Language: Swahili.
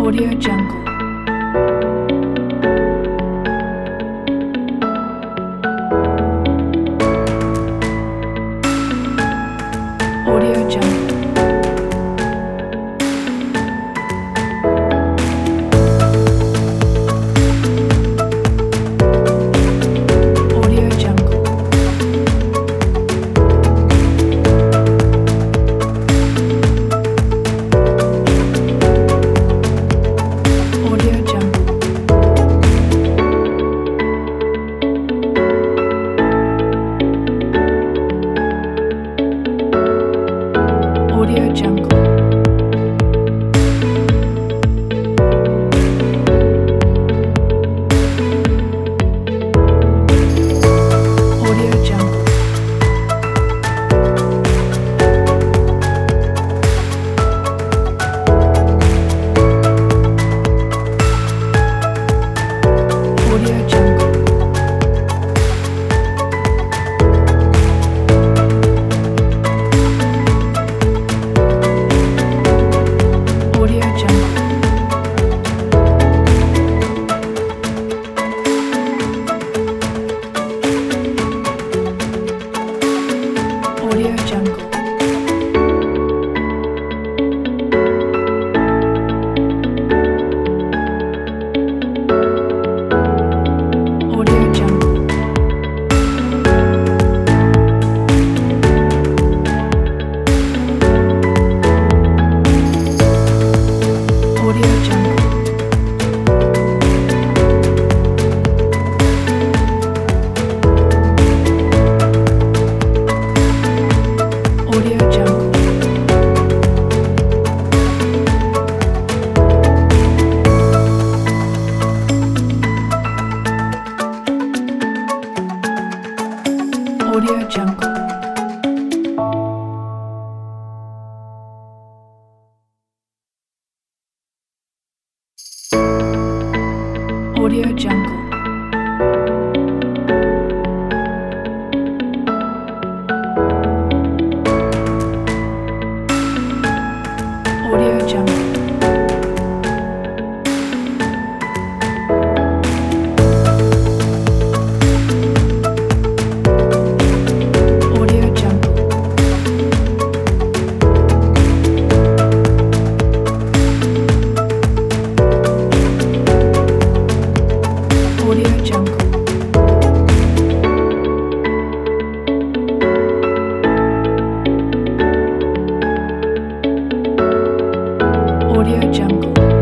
Audio Jungle. Audio Jungle. Audio Jungle. Audio Jungle. Audio Jungle. Audio Jungle. Audio Jungle. Audio Jungle. Audio Jungle. Audio Jungle. Audio Jungle. Audio Jungle. Audio Jungle. Audio Jungle. Audio Jungle. Audio Jungle. Audio Jungle. Audio Jungle.